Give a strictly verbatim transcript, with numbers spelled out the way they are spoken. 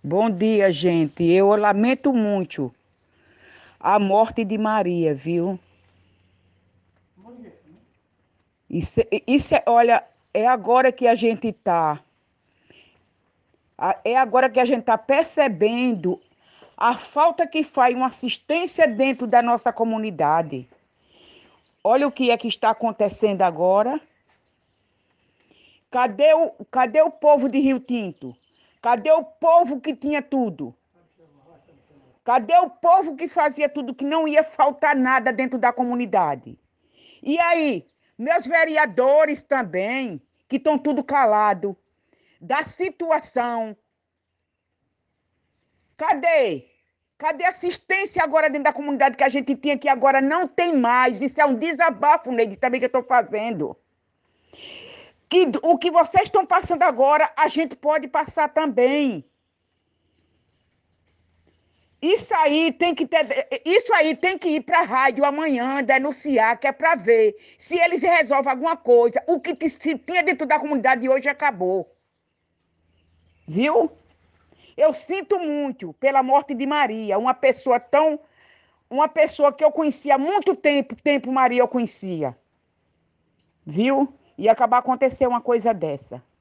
Bom dia, gente. Eu lamento muito a morte de Maria, viu? Isso, isso é, olha, é agora que a gente tá, é agora que a gente tá percebendo a falta que faz uma assistência dentro da nossa comunidade. Olha o que é que está acontecendo agora. Cadê o, cadê o povo de Rio Tinto? Cadê o povo que tinha tudo? Cadê o povo que fazia tudo, que não ia faltar nada dentro da comunidade? E aí, meus vereadores também, que estão tudo calado da situação. Cadê? Cadê a assistência agora dentro da comunidade que a gente tinha, que agora não tem mais? Isso é um desabafo, Neide, também que eu estou fazendo. Que o que vocês estão passando agora, a gente pode passar também. Isso aí tem que ter, isso aí tem que ir para a rádio amanhã denunciar, que é para ver se eles resolvem alguma coisa. O que se tinha dentro da comunidade hoje acabou. Viu? Eu sinto muito pela morte de Maria, uma pessoa tão, uma pessoa que eu conhecia há muito tempo, tempo Maria eu conhecia. Viu? E acabar acontecer uma coisa dessa.